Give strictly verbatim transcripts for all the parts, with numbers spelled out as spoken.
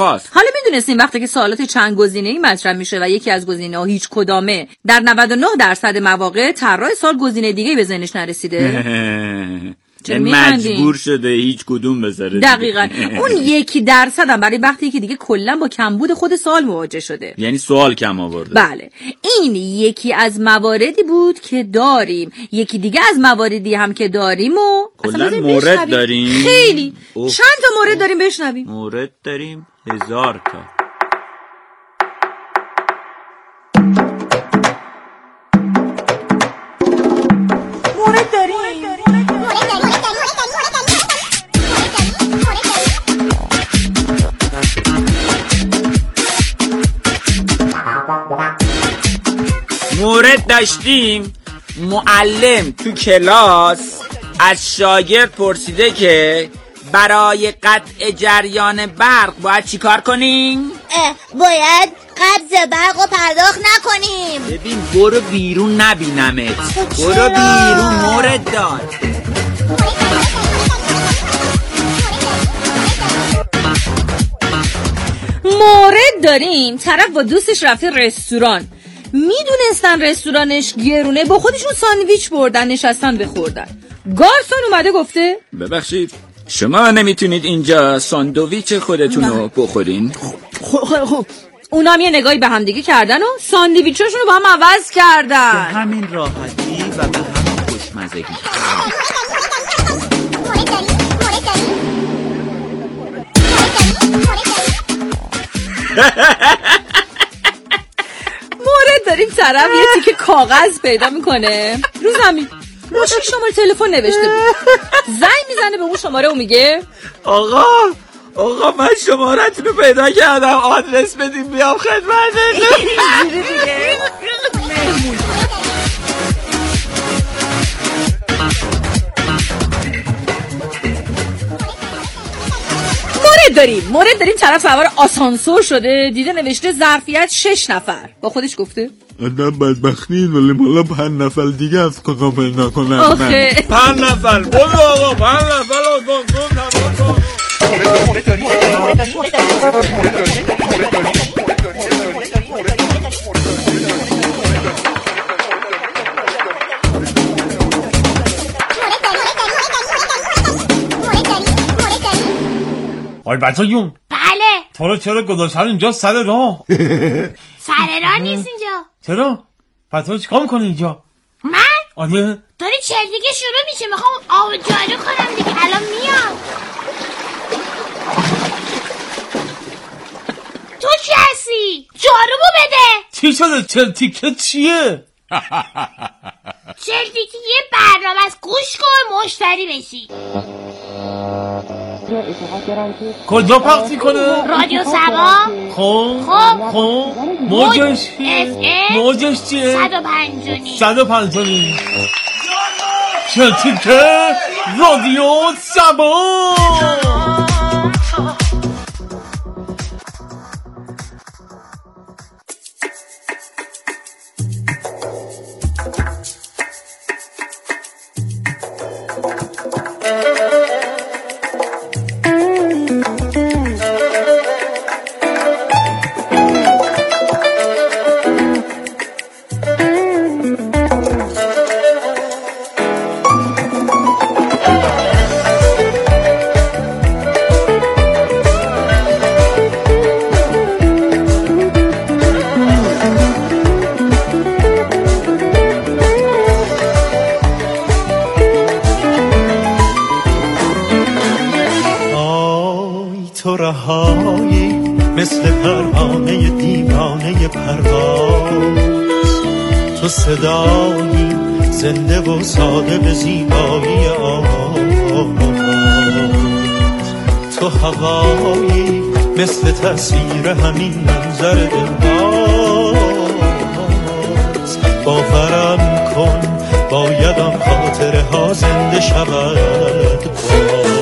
خاص. حالا میدونستین وقتی که سوالات چند گزینه‌ای مطرح میشه و یکی از گزینه‌ها هیچ کدامه، در نود و نه درصد مواقع طراح سوال گزینه دیگه به ذهنش نرسیده؟ مجبور شده هیچ کدوم بذاره. دقیقاً. اون یکی درصد هم برای وقتی که دیگه کلا با کمبود خود سوال مواجه شده، یعنی سوال کم آورده. بله، این یکی از مواردی بود که داریم. یکی دیگه از مواردی هم که داریم و کلا مورد داریم. خیلی اوه. چند تا مورد داریم بشنویم. مورد داریم هزار تا. مورد داریم. مورد داشتیم معلم تو کلاس از شاگرد پرسیده که برای قطع جریان برق باید چی کار کنیم؟ باید قبض برق رو پرداخت نکنیم. ببین برو بیرون نبینمت. برو بیرون. مورد دار. مورد داریم طرف با دوستش رفته رستوران، میدونستن رستورانش گرونه، با خودشون ساندویچ بردن نشستن بخوردن. گارسون اومده گفته ببخشید شما نمیتونید اینجا ساندویچ خودتون رو بخورین؟ خب خب خب اونا هم یه نگاهی به هم دیگه کردن و ساندویچاشون رو با هم عوض کردن. به همین راحتی و به همین خوشمزگی. مورد داریم طرف یه تیکه کاغذ پیدا میکنه رو زمین، روش شماره تلفن نوشته بود. زنگ میزنه به اون شماره و میگه آقا آقا من شماره‌تون رو پیدا کردم، آدرس بدیم بیام خدمتتون. مورد داریم مورد داریم طرف سوار آسانسور شده، دیده نوشته ظرفیت شش نفر، با خودش گفته آدم بدبختی ولی مالا پنج نفر دیگه از کاکا پیدا کنن. آخه پنج نفر برو آقا پنج نفر رو گم گم آی بچه یون. بله. تو رو چرا گذاشتن اینجا سر راه؟ سر راه نیست اینجا. چرا؟ پس تو چیکار میکنی اینجا؟ من؟ آره. داری چل دیگه شروع میشه، میخوام آب جارو کنم دیگه، الان میام. تو چی هستی؟ جارومو بده. چی شده؟ چل تیکه چیه؟ چل تیکه یه برنامه از گوش کن مشتری بشی. کجا پخش میکنه؟ رادیو سبا. خب خب خب موجش موجش چیه؟ صد و پنج و نیم. صد و پنج و نیم. چل تیکه رادیو سبا. تو رهایی مثل پروانه دیوانه پرواز، تو صدایی زنده و ساده به زیبایی آواز، تو هوایی مثل تصویر همین منظر دلباز. باورم کن بایدم خاطره ها زنده شود باز.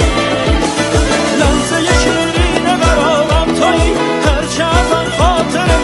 خاطر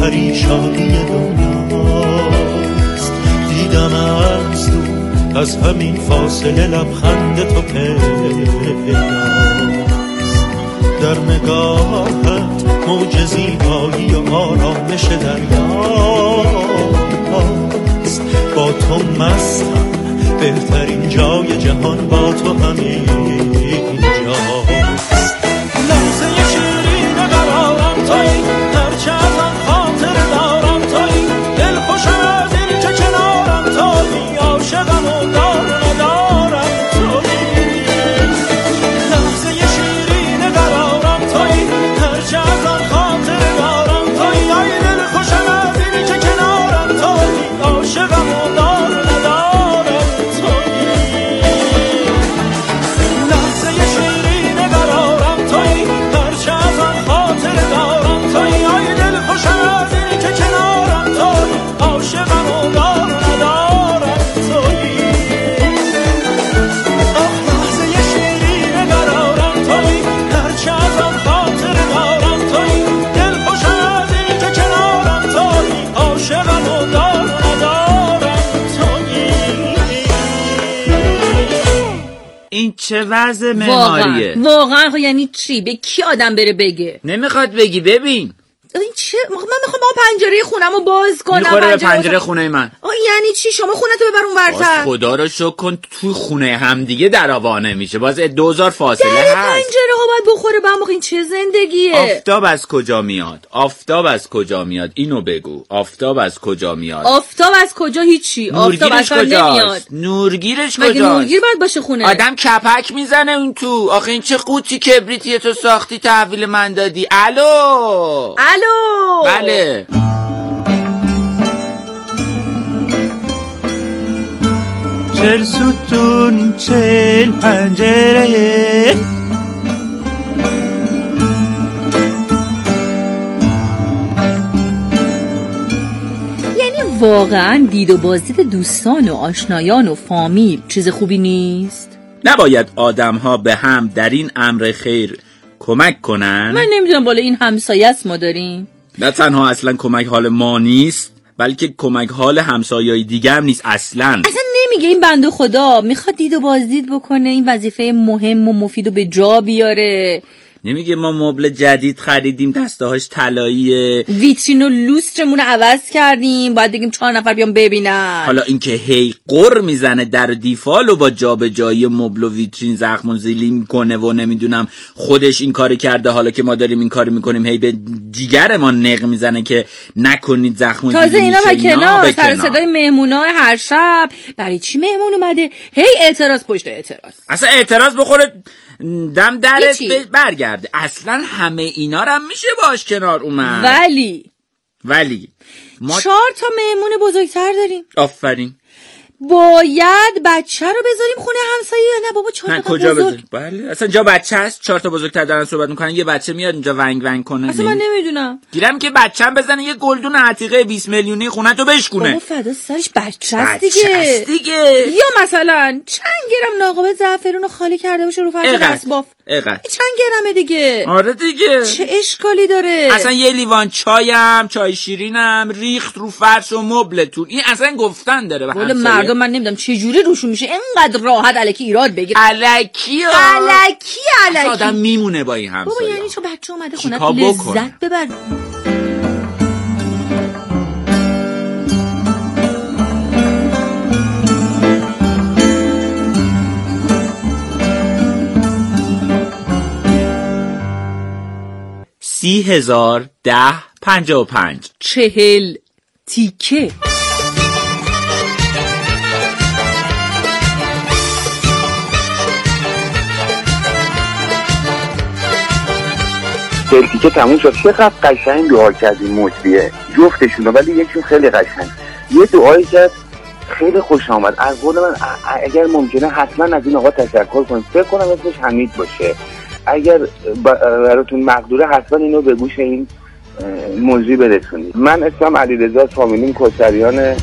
پریشانی دنیاست. دیدم از تو از همین فاصله لبخند تو پیداست. در نگاهت موج زیبایی و آرامش دریاست. با تو مستم، بهترین جای جهان با تو همین جاست. لحظه شیرین قرارم تویی، هرچه ازم خاطر دارم تویی، دل خوشم از این که کنارم تویی، عاشقم و دار ندارم تویی. لحظه شیرین قرارم تویی، هرچه ازم خاطر دارم تویی، ای دل خوشم از این که کنارم تویی، عاشقم و دار ندارم تویی. لحظه شیرین قرارم تویی، هرچه ازم خاطر دارم تویی، ای دل خوشم از این که کنارم تویی، عاشقم و دار ندارم تویی. لحظه شیرین قرارم تویی، هرچه ازم خاطر دارم تویی، دل خوشم از این که کنارم تویی، عاشقم و دار ندارم تویی. این چه وضع واقعا معماریه؟ واقعا خب یعنی چی؟ به کی آدم بره بگه؟ نمیخواد بگی. ببین این چه؟ من میخوام با پنجره خونمو باز کنم. میخوره به پنجره پنجره خونه من. آه یعنی چی؟ شما خونتو ببر اون باز ورتر. خدا رو شکر کن توی خونه هم دیگه دراوا نمیشه. باز دوزار فاصله در هست. پنجره ها باید بخوره به هم. این چه زندگیه؟ آفتاب از کجا میاد؟ آفتاب از کجا میاد؟ اینو بگو. آفتاب از کجا میاد؟ آفتاب از کجا؟ هیچی. آفتاب نورگیرش اصلا نمیاد. کجاست؟ نورگیرش مگه کجاست؟ نورگیر باید باشه خونه؟ آدم کپک میزنه اون تو. آخه این چه قوطی کبریتیه تو ساختی تحویل من دادی؟ الو الو بله. چل ستون چل پنجره، یعنی واقعا دید و بازدید دوستان و آشنایان و فامیل چیز خوبی نیست؟ نباید آدم ها به هم در این امر خیر کمک کنن؟ من نمیدونم بالا این همسایه است ما داریم. نه تنها اصلا کمک حال ما نیست، بلکه کمک حال همسایه‌ای دیگه هم نیست اصلا. اصلا نمیگه این بنده خدا میخواد دید و بازدید بکنه، این وظیفه مهم و مفید رو به جا بیاره. نمیگه ما مبل جدید خریدیم دستهاش طلاییه، ویترین و لوسترمون رو عوض کردیم، باید بگیم چهار نفر بیان ببینن. حالا اینکه هی قر میزنه در دیفال و با جابجایی مبل و ویترین زخم و زیلی میکنه و نمیدونم خودش این کاری کرده، حالا که ما داریم این کاری میکنیم هی به جیگر ما نق میزنه که نکنید زخم و زیلی تازه اینا میشه. به کنار سر صدای مهمونا هر شب برای چی مهمون اومده هی اعتراض پشت اعتراض. اصلا اعتراض بخوره دم درت هیچی. برگرده. اصلا همه اینا رو هم میشه باش کنار اومد. ولی ولی ما چهار تا مهمون بزرگتر داریم. آفرین. باید بچه رو بذاریم خونه همسایه یا نه بابا؟ چهار تا کجا بزرگ. بذاریم؟ بله اصلا جا بچه هست. چهار تا بزرگتر دارن صحبت میکنن، یه بچه میاد اینجا ونگ ونگ کنه. اصلا من نمیدونم. گیرم که بچه‌م بزنه یه گلدون عتیقه بیست میلیونی خونه تو بشکونه. بابا فدا سرش بچه است بچه دیگه. است دیگه. یا مثلا چند گرم ناقابل زعفرون رو خالی کرده باشه رو فرش دستباف. اقد چند گرمه دیگه؟ آره دیگه. چه اشکالی داره؟ اصلا یه لیوان چایم، چای شیرینم ریخت رو فرش و مبلتون. این اصلا گفتن داره به همسایه. مردم من نمیدونم چه جوری روشون میشه اینقدر راحت الکی ایراد بگیره. الکی الکی الکی آدم میمونه با این همسایه. بابا یعنی چه بچه اومده خونه چیکار لذت بکنه؟ ببر. سی هزار ده پنجاه و پنج چهل تیکه. سلفی که تموم شد. چقدر قشنگ دعا کردیم مجریه جفتشون، ولی یکیشون خیلی قشنگ یه دعایی کرد خیلی خوش آمد. از قول من اگر ممکنه حتما از این آقا تشکر کنید. فکر کنم اسمش حمید باشه. اگر براتون مقدوره حتما اینو به گوش این مجری برسونید. من اسمم علیرضا، فامیلیم کسریانه.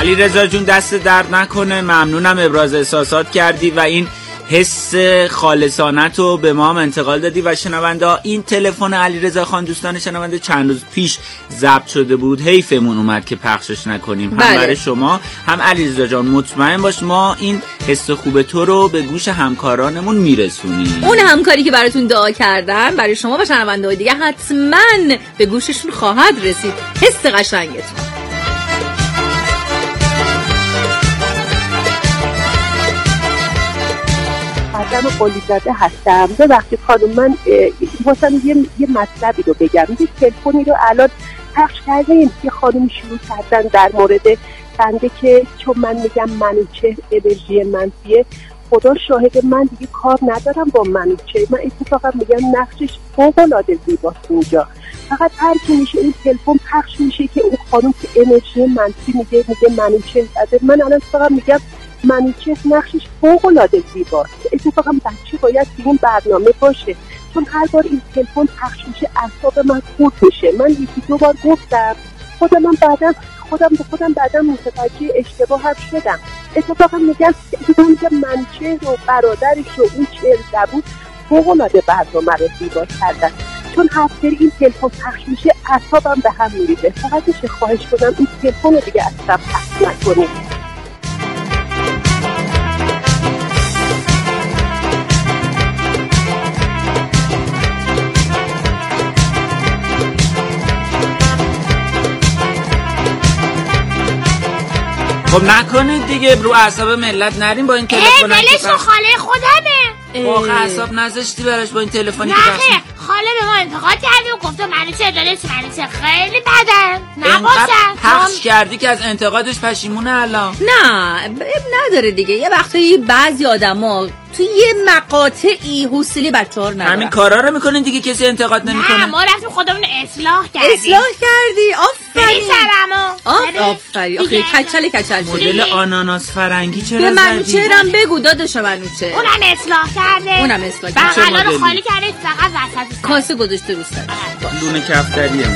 علیرضا جون دست درد نکنه، ممنونم ابراز احساسات کردی و این حس خالصانت رو به ما هم انتقال دادی. و شنونده ها، این تلفن علیرضا خان دوستان شنونده چند روز پیش ضبط شده بود، حیفمون اومد که پخشش نکنیم. بله. هم برای شما هم علیرضا جان مطمئن باش ما این حس خوب تو رو به گوش همکارانمون میرسونیم. اون همکاری که براتون دعا کردن برای شما و شنونده های دیگه حتما به گوششون خواهد رسید. حس قشنگتون. خانم قلیزاده هستم. ببخشید خانم، من واسه یه یه مطلبی رو بگم. یه تلفنی رو الان پخش کردیم که خانم شروع کردن در مورد بنده که چون من میگم منوچهر انرژی منفیه، خدا شاهد من دیگه کار ندارم با منوچهر. من اتفاقا میگم نقشش فوق‌العاده زیباست اینجا. فقط هر کی میشه این تلفن پخش میشه که اون خانم که انرژی منفی میگه میگه منوچهر زده. من الان فقط میگم منوچهر نقشش فوق‌العاده زیباست. اتفاقا بچه باید تو این برنامه باشه، چون هر بار این تلفن پخش میشه اعصاب من خورد میشه. من یکی دو بار گفتم، خودم من بعدا خودم به خودم بعدا متوجه اشتباه هم شدم. اتفاقا میگم اتفاقا میگم منوچهر و برادرش و اون چهل زبون فوق‌العاده برنامه رو زیبا کردن، چون هر سری این تلفن پخش میشه اعصابم به هم میریزه. فقط میشه خواهش کنم این تلفن رو دیگه اصلا پخش نکنید. خب نکنید دیگه، رو اعصاب ملت نریم با این تلفن. اه بلش رو خاله خودمه. واقعا اعصاب نذاشتی براش با این تلفنی که بخش. نه خاله به ما انتقاد کردی و گفته منوچهر دلش منوچهر خیلی بدن نباشن. پخش کردی که از انتقادش پشیمونه الان. نه نداره دیگه. یه وقتی بعضی آدما تو یه مقاطعی حوصله بچه‌ها رو ندارن. همین کارا رو میکنین دیگه، کسی انتقاد نمیکنه. نه ما رفتیم خودمون اصلاح کردیم. اصلاح کردی؟ آفرین. سرمو آفرین. آخه کچل کچل مدل آناناس فرنگی چرا زدی؟ به منوچهرم بگو داداش منوچهر. اونم اصلاح کرده. اونم اصلاح کرده. بغلا رو خالی کرده، فقط وسط کاسه گذاشته رو سر. لونه کفتریه.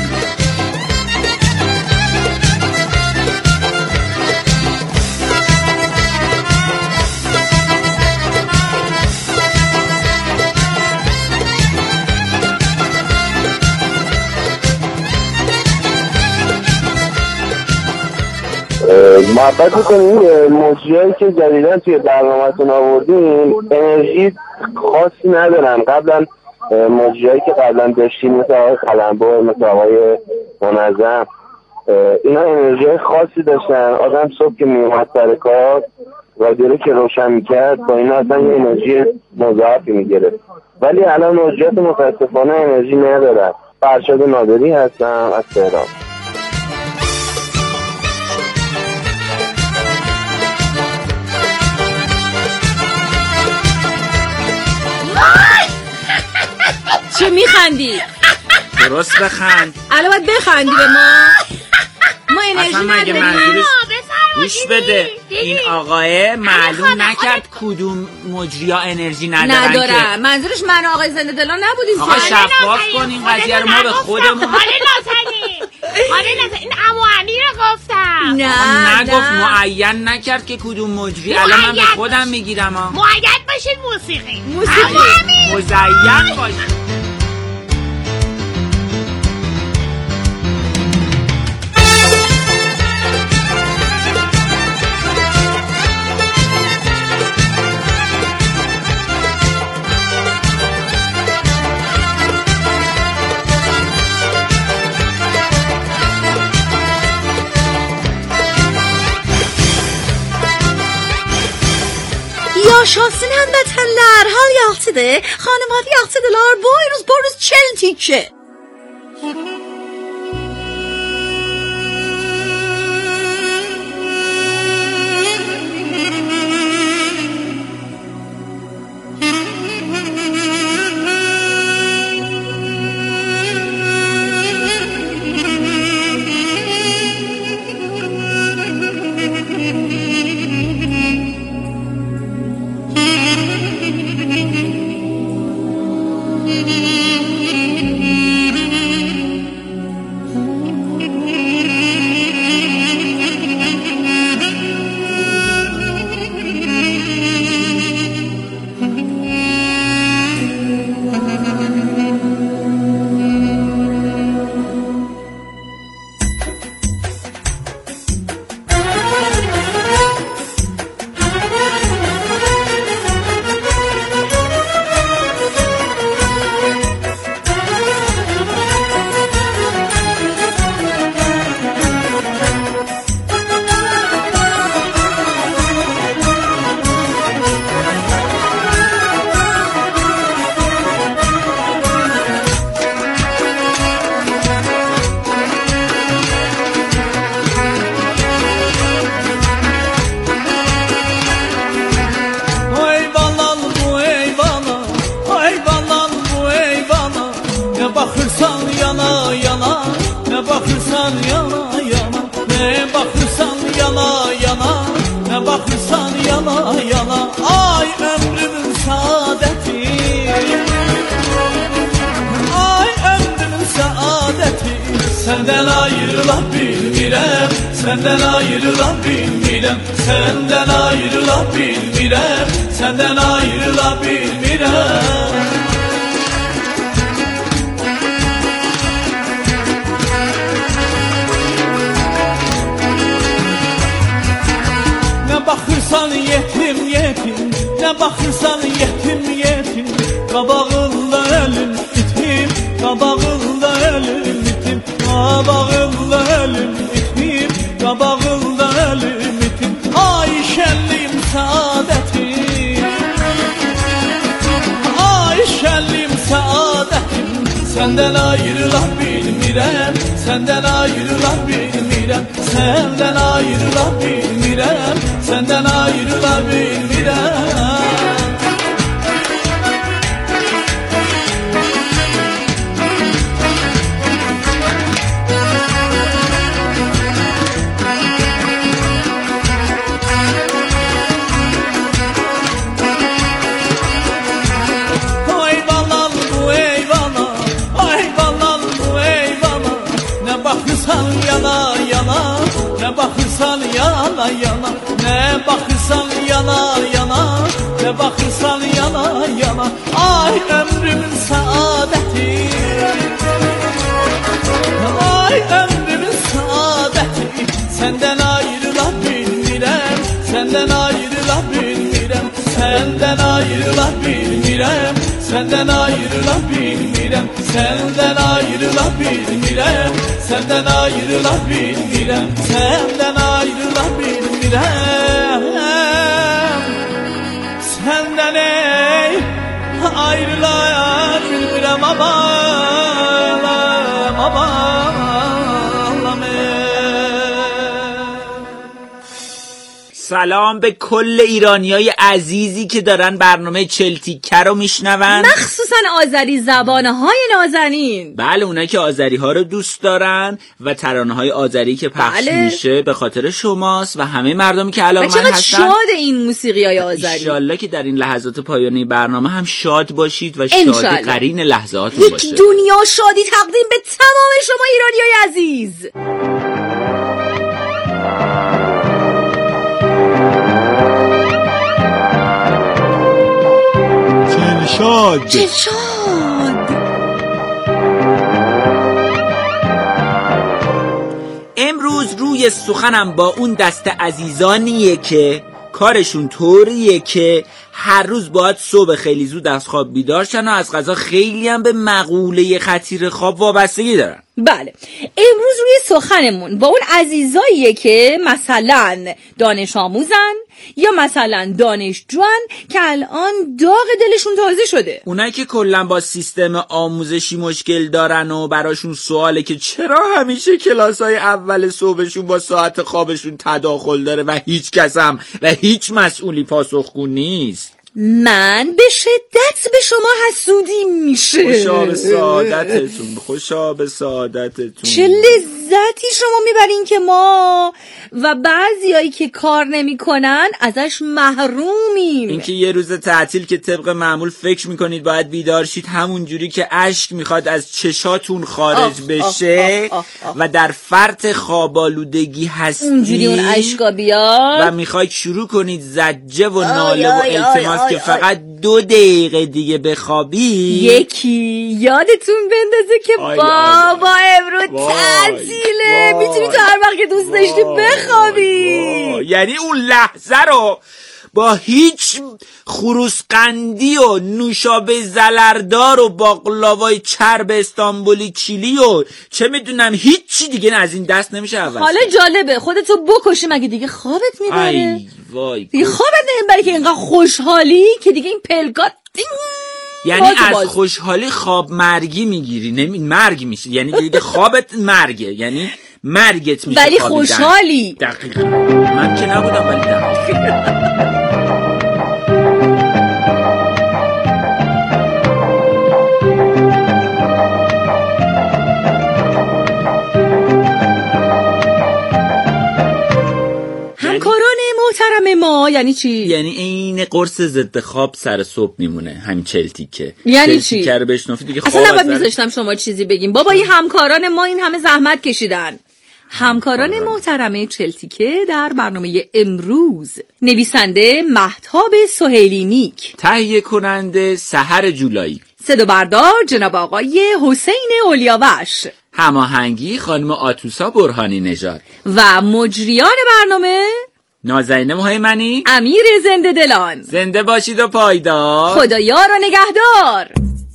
محبت میکنیم موجیایی که جدیدن توی برنامه‌تون آوردیم انرژی خاصی ندارن. قبلا موجیایی که قبلا داشتیم مثل آقای قلمبر، مثل آقای منظم، اینا انرژی خاصی داشتن. آدم صبح که میومد سر کار رادیو که روشن میکرد با اینا اصلا یه انرژی مضاعفی میگرفت. ولی الان موجیات متاسفانه انرژی ندارن. فرشاد نادری هستم از تهران. چه میخندی؟ درست بخند. الان باید بخندی به ما. ما انرژی نداریم. گوش بده، این آقای معلوم نکرد کدوم مجریا انرژی ندارن. ندارن. منظورش من آقای زنده دلان نبودیم. آقا شفاف کن این قضیه رو، ما به خودمون. حالا نازنین حالا نازنین این عمو علی رو گفتم. نه نگفت، معین نکرد که کدوم مجری. الان من به خودم میگیرم. ها معین باشید موسیقی موسیقی مزین باشید. Yaşasın həmvətənlər, hal yaxşıdır. Xanım hal yaxşıdırlar. Buyuruz, buyuruz, çel tikə. Senden ayrıla bilmirəm, senden ayrıla bilmirəm, senden ayrıla bilmirəm, senden ayrıla bilmirəm. Ne bakırsan yetim yetim, ne bakırsan yetim yetim, qabağında ölüm itim, qabağında ölüm itim, qabağında ölüm itim, qabağında ölüm itim. Ay şənlim saadətim, ay şənlim saadətim, senden ayrıla bilmirəm, senden ayrıla bilmirəm, senden ayrıla bilmirəm, senden ayrıla bilmirəm. Yana yana, ne bakırsan yana yana, ne bakırsan yana yana, ne bakırsan yana yana. Ay ömrümün saadeti, ay ömrümün saadeti, senden ayrıla bilmirəm, senden ayrıla bilmirəm, senden ayrıla bilmirəm, senden ayrıla bilmirəm, senden ayrıla bilmirəm, senden ayrıla bilmirəm, senden ayrıla bilmirəm, senden ey ayrıla bilmirəm, aman aman سلام به کل ایرانیای عزیزی که دارن برنامه چلتیکه رو میشنون، مخصوصا آذری زبانهای نازنین. بله، اونایی که آذری ها رو دوست دارن و ترانه های آذری که پخش بله. میشه به خاطر شماست و همه مردمی که علاقه‌مند هستن. شاد این موسیقی های آذری. انشالله که در این لحظات پایانی برنامه هم شاد باشید و شادی قرین لحظاتون یک باشه. یک دنیا شادی تقدیم به تمام شما ایرانیای عزیز. شاد چه شاد. امروز روی سخنم با اون دست عزیزانیه که کارشون طوریه که هر روز باید صبح خیلی زود از خواب بیدار شن و از قضا خیلی هم به مقوله خطیر خواب وابستگی دارن. بله، امروز روی سخنمون با اون عزیزاییه که مثلا دانش آموزن یا مثلا دانشجوان که الان داغ دلشون تازه شده. اونایی که کلا با سیستم آموزشی مشکل دارن و براشون سواله که چرا همیشه کلاسای اول صبحشون با ساعت خوابشون تداخل داره و هیچ کس هم و هیچ مسئولی پاسخگو نیست. من به شدت به شما حسودی میشه. خوشا به سعادتتون، خوشا به سعادتتون. چه لذتی شما میبرین که ما و بعضیایی که کار نمیکنن ازش محرومیم. اینکه یه روز تعطیل که طبق معمول فکر میکنید باید بیدار شید، همون جوری که اشک میخواد از چشاتون خارج آه بشه آه آه آه آه. و در فرط خوابالودگی هستید، اونجوری اون اشکا بیاد و میخواید شروع کنید زجه و ناله و التماس که فقط دو دقیقه دیگه بخوابی. یکی یادتون بندازه که آی بابا امروز تعطیله، میتونی تا هر وقت که دوست داشتی بخوابی. یعنی اون لحظه رو با هیچ خروسقندی و نوشابه زلردار و باقلاوای چرب استانبولی کیلی و چه میدونم هیچی دیگه از این دست نمیشه عوض. حالا جالبه خودتو بکشی مگه دیگه خوابت میبره؟ ای وای، دیگه خوابت نمیبره که اینقدر خوشحالی که دیگه این پلکات یعنی از باز. خوشحالی خواب مرگی میگیری، نمی مرگ میشه، یعنی دیگه خوابت مرگه، یعنی مرگت میشه ولی خوشحالی. دقیقاً من که نبودم ولی دقیقاً همکاران محترم ما ماما یعنی چی؟ یعنی این قرص ضد خواب سر صبح میمونه همین چلتیکه. یعنی چی؟ چلتیکه رو بشنفی دیگه خواب اصلا نباید میذاشتم شما چیزی بگیم. بابا این همکاران ما این همه زحمت کشیدن. همکاران محترم چلتیکه در برنامه امروز: نویسنده مهتاب سهیلی نیک، تهیه کننده سحر جولایی، صدا بردار جناب آقای حسین اولیاوش، هماهنگی خانم آتوسا برهانی نژاد و مجریان برنامه نازنین مهیمنی، امیر زنده دلان. زنده باشید و پایدار. خدایار و نگهدار.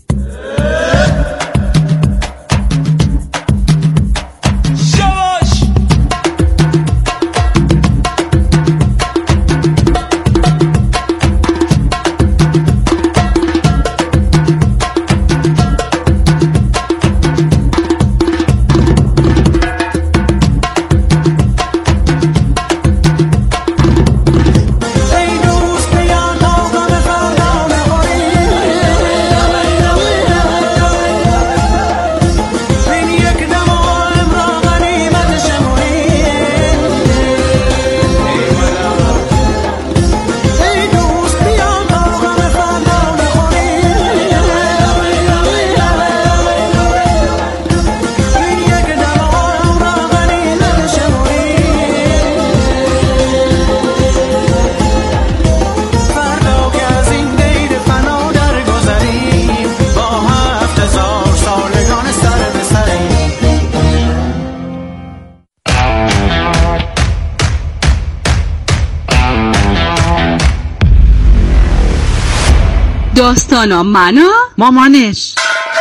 داستانا منا مامانش.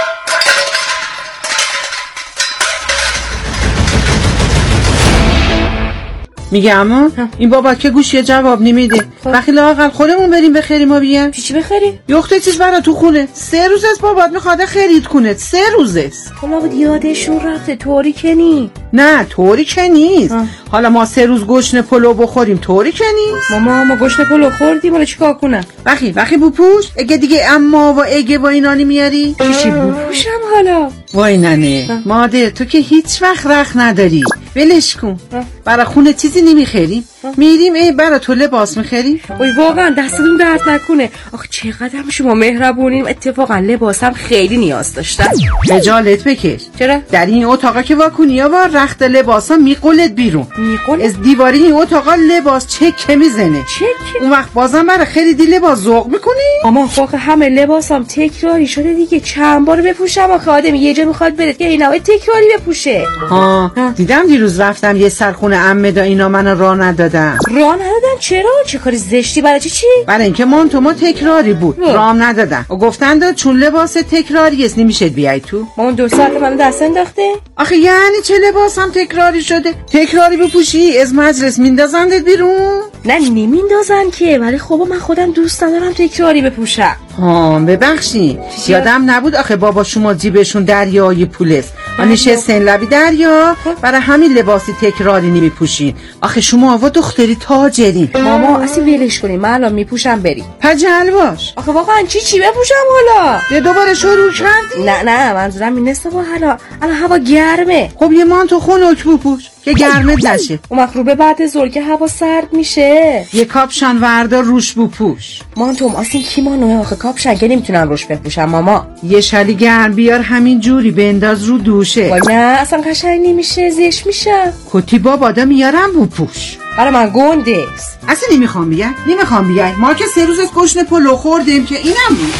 میگه اما این بابا که گوشی جواب نمیده. وقتی لااقل خودمون بریم بخریم ما بیام. چی بخری؟ یخته چیز برا تو خونه. سه روز است بابات میخواد خرید کنه. سه روز است. حالا بود یادشون رفته. طوری که نی. نه طوری که نیست. حالا ما سه روز گشنه پلو بخوریم طوری که نیست. ماما ما گشنه پلو خوردیم حالا چیکار کنم؟ وقتی وقتی بپوش اگه دیگه اما و اگه و اینانی میاری چی بپوشم حالا؟ وای ننه مادر تو که هیچ وقت رخ نداری. ولش کن. برای خونه چیزی نمیخریم. میریم ای برای تو لباس میخریم. وای واقعا دستتون درد نکنه. آخه چقدر هم شما مهربونین. اتفاقا لباسم خیلی نیاز داشتم. خجالت بکش. چرا؟ در این اتاقا که واکنیا با رخت لباسا میقلت بیرون. میقلت؟ از دیواری این اتاقا لباس چکه میزنه. چک؟ اون وقت بازم برای خریدی لباس ذوق میکنی؟ اما واقعا همه لباسام تکراری شده دیگه. چند بار بپوشم آخه آدم یه جا میخواد بره که اینا تکراری بپوشه. ها, ها. دیدم دیروز رفتم یه سرخونه عمه دا اینا منو راه ندادن. راه ندادن؟ چرا؟ چه کاری زشتی برای چی چی؟ برای اینکه مانتو ما تکراری بود. رام ندادن. و گفتن داد چون لباس تکراری است نمیشه بیای تو. مامان دو ساعت منو دست انداخته؟ آخه یعنی چه لباسم تکراری شده؟ تکراری بپوشی از مجلس میندازندت بیرون؟ نه نمیندازن که، ولی خب من خودم دوست ندارم تکراری بپوشم. ها ببخشید یادم نبود. آخه بابا شما جیبشون دریای پول است و نشستن لبی دریا برای همین لباسی تکراری نمیپوشین. آخه شما و دختری تاجرین. ماما اصلا ولش کنین من الان میپوشم بریم. پجل باش. آخه واقعا چی چی بپوشم حالا؟ یه دوباره شروع کردی؟ نه نه منظورم این نیست. با حالا الان هوا گرمه. خب یه مانتو خنک بپوش که گرمت نشه. اون مخروبه بعد ظهر که هوا سرد میشه. یه کاپشن وردار روش بپوش. مانتو اصلا کیمانوه آخه کاپشن که نمیتونم روش بپوشم ماما. یه شالی گرم بیار همین جوری بنداز رو دوشه. وای نه اصلا قشنگ نمیشه زشت میشه. کتی بابادا میارم بپوش. برای من گنده است. اصلا نمیخوام بیای نمیخوام بیای ما که سه روز از گشنه پلو خوردیم که اینم بود.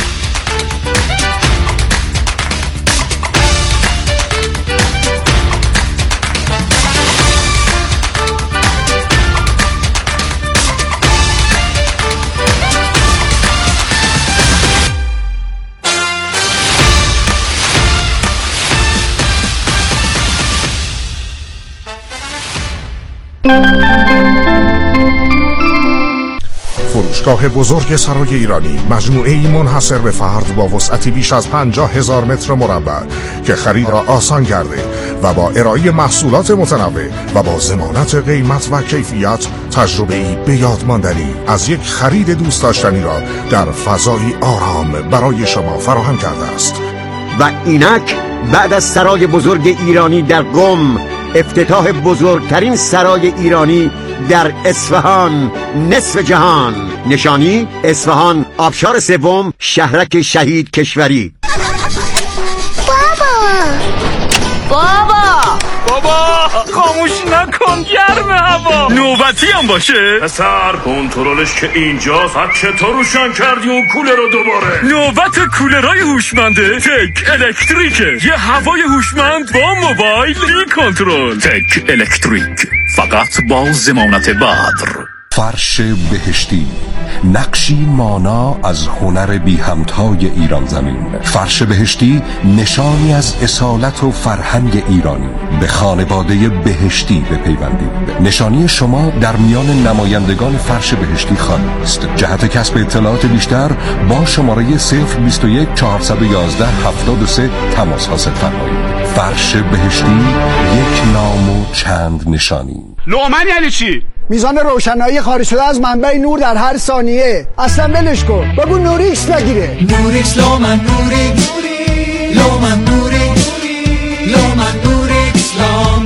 فروشگاه بزرگ سرای ایرانی مجموعه‌ای منحصر به فرد با وسعتی بیش از پنجاه هزار متر مربع که خرید را آسان کرده و با ارائه محصولات متنوع و با ضمانت قیمت و کیفیت تجربه‌ای به یاد ماندنی از یک خرید دوست داشتنی را در فضایی آرام برای شما فراهم کرده است. و اینک بعد از سرای بزرگ ایرانی در قم، افتتاح بزرگترین سرای ایرانی در اصفهان نصف جهان. نشانی اصفهان آبشار سوم شهرک شهید کشوری. بابا بابا خاموش نکن، گرم هوا. نوبتی هم باشه پسر، کنترلش که اینجاست. حد چطور روشن کردی اون کولر رو دوباره؟ نوبت کولرهای هوشمنده تک الکتریکه. یه هوای هوشمند با موبایل بی کنترل. تک الکتریک، فقط با ضمانت بدر. فرش بهشتی، نقشی مانا از هنر بی همتای ایران زمین. فرش بهشتی نشانی از اصالت و فرهنگ ایرانی. به خانواده بهشتی بپیوندید. نشانی شما در میان نمایندگان فرش بهشتی خواهد است. جهت کسب اطلاعات بیشتر با شماره صفر بیست و یک چهارصد و یازده هفتاد و سه تماس حاصل فرمایید. فرش بهشتی، یک نام و چند نشانی. لومن یعنی چی؟ میزان روشنایی خارج شده از منبع نور در هر ثانیه. اصلا ولش کن، بگو نوریکس بگیره. نوریکس لومن نوریکس لومن نوریکس لومن نوریکس لام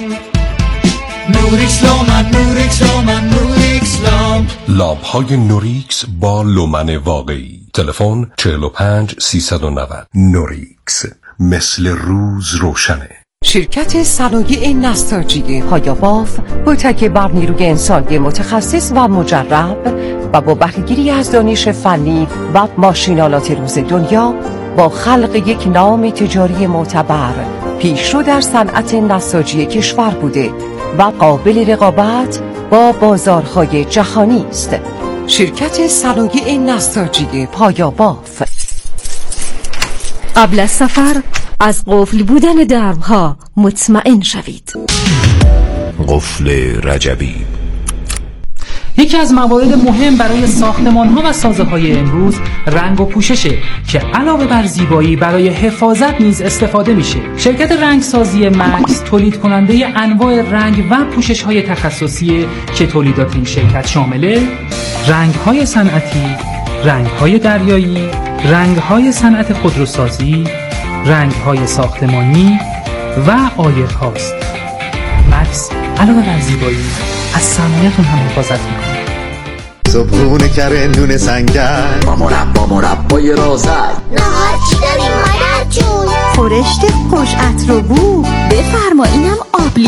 نوریکس لومن نوریکس لومن نوریکس لام. لامپ های نوریکس با لومن واقعی. تلفن چهل و پنج سیصد و نود. نوریکس، مثل روز روشنه. شرکت صنایع نساجی پایاباف با تکیه بر نیروی انسانی متخصص و مجرب و با بهره‌گیری از دانش فنی و ماشینالات روز دنیا با خلق یک نام تجاری معتبر پیشرو در صنعت نساجی کشور بوده و قابل رقابت با بازارهای جهانی است. شرکت صنایع نساجی پایاباف. قبل از سفر از قفل بودن درها مطمئن شوید. قفل رجبی. یکی از موارد مهم برای ساختمان‌ها و سازه‌های امروز رنگ و پوششه که علاوه بر زیبایی برای حفاظت نیز استفاده میشه. شرکت رنگسازی مکس تولید کننده انواع رنگ و پوشش‌های تخصصی که تولیدات این شرکت شامل رنگ‌های صنعتی، رنگ‌های دریایی، رنگ‌های صنعت خودروسازی، رنگ‌های ساختمانی و آیر هاست. مکس علاوه بر زیبایی از صنایعتون هم حفاظت میکنه. صبحونه کرندون سنگر با مربا مربای رازد. نهار چی داریم مادر جون؟ خورشت خوش عطر و بو. بفرما اینم آبلی